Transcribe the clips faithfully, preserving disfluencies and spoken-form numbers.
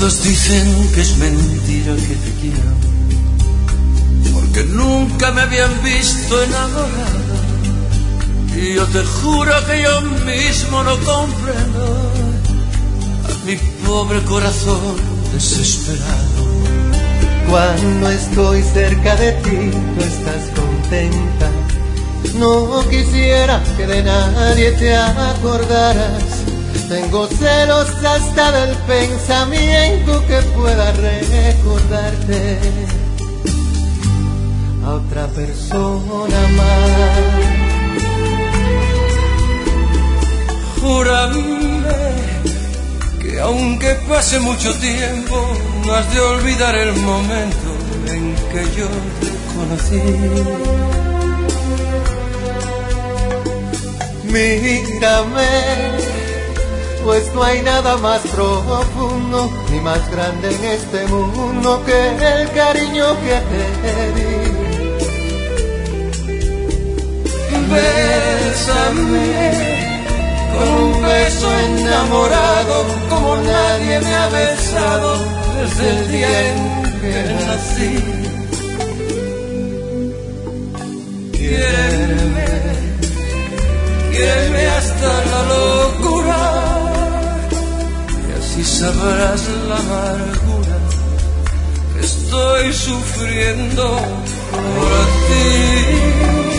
Todos dicen que es mentira que te quieran, porque nunca me habían visto enamorado. Y yo te juro que yo mismo no comprendo a mi pobre corazón desesperado. Cuando estoy cerca de ti, tú estás contenta. No quisiera que de nadie te acordaras. Tengo celos hasta del pensamiento que pueda recordarte a otra persona más. Júrame que aunque pase mucho tiempo, no has de olvidar el momento en que yo te conocí. Mírame, pues no hay nada más profundo ni más grande en este mundo que el cariño que te di. Bésame con un beso enamorado como nadie me ha besado desde el día en que nací. Quiéreme, quiéreme hasta la locura, y así sabrás la amargura que estoy sufriendo por ti.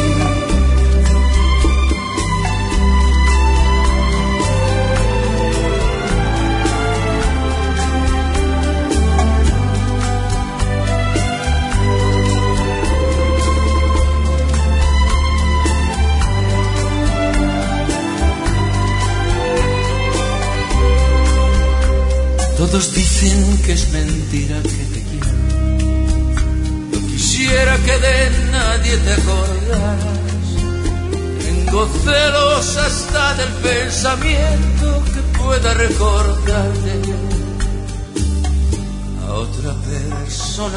Todos dicen que es mentira que te quiero. No quisiera que de nadie te acordaras. Tengo celos hasta del pensamiento que pueda recordarte a otra persona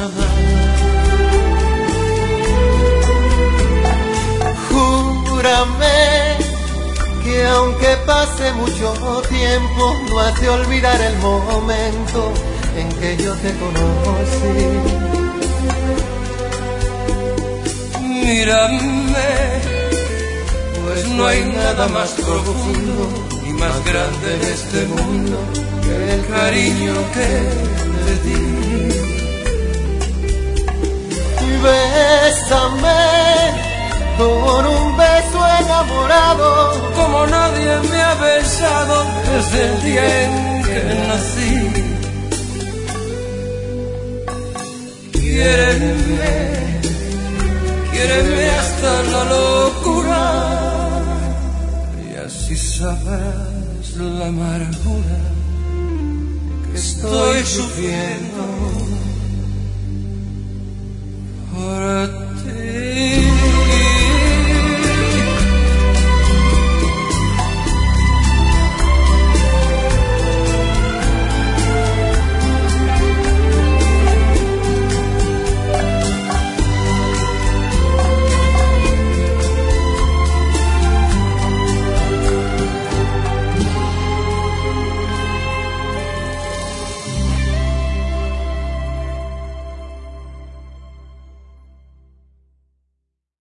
más. Júrame que aunque pase mucho tiempo, no has de olvidar el momento en que yo te conocí. Mírame, pues no hay nada más profundo ni más grande en este mundo que el cariño que te di. Bésame con un beso enamorado como nadie me ha besado desde el día en que nací. Quiéreme, quiéreme hasta la locura, y así sabrás la amargura que estoy sufriendo.